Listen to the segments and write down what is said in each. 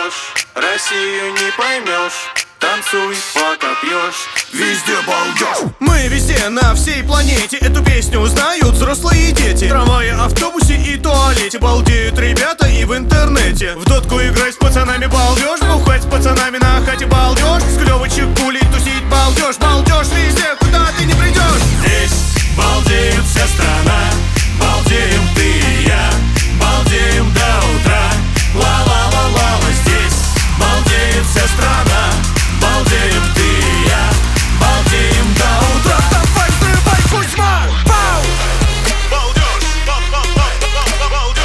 балдеж, Россию не поймешь. Танцуй, пока пьешь, везде балдеж. Мы везде, на всей планете. Эту песню узнают взрослые дети. В трамвае, автобусе и туалете. Балдеют ребята и в интернете. В дотку играть с пацанами балдеж. Бухать с пацанами на хате балдеж. С клёвочек пулей тусить балдеж. Балдеж везде, куда ты не придешь. Здесь балдеет вся страна. Балдеем ты и я. Балдеем до утра. Ла-ла-ла-ла-ла. Здесь балдеет вся страна. Балдеем ты и я. Балдеем до утра. Давай, взрывай, Кузьма! Пау! Балдеж, балдеж.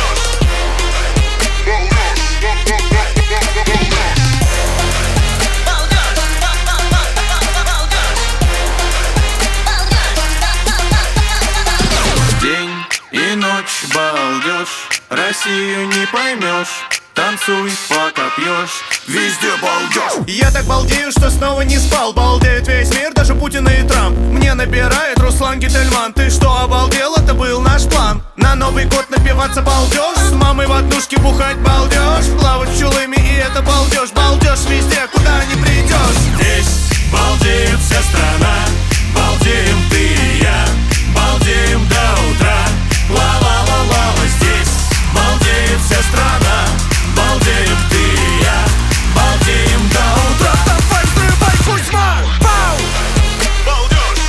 День и ночь балдеж, Россию не поймешь. Танцуй, пока пьешь, везде балдеж. Я так балдею, что снова не спал. Балдеет весь мир, даже Путин и Трамп. Мне набирает Руслан Гительман. Ты что, обалдел? Это был наш план. На Новый год напиваться балдеж. С мамой в однушке бухать балдеж. Плавать пчелами и это балдеж. Балдеж везде, куда не придешь. Здесь балдеет вся страна. Балдеем ты и я. Балдеем до утра. Ла-ла-ла-ла-ла. Здесь балдеет вся страна. Балдеем ты и я. Балдеем до утра. Давай, взрывай, Кузьма! Пау! Балдеж,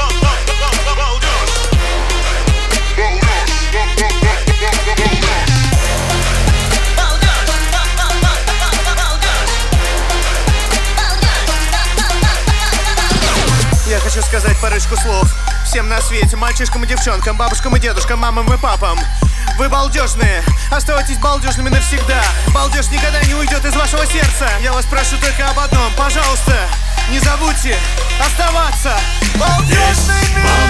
Я хочу сказать парочку слов всем на свете, мальчишкам и девчонкам, бабушкам и дедушкам, мамам и папам. Вы балдежные, оставайтесь балдежными навсегда. Балдеж никогда не уйдет из вашего сердца. Я вас прошу только об одном, пожалуйста, не забудьте оставаться балдежными.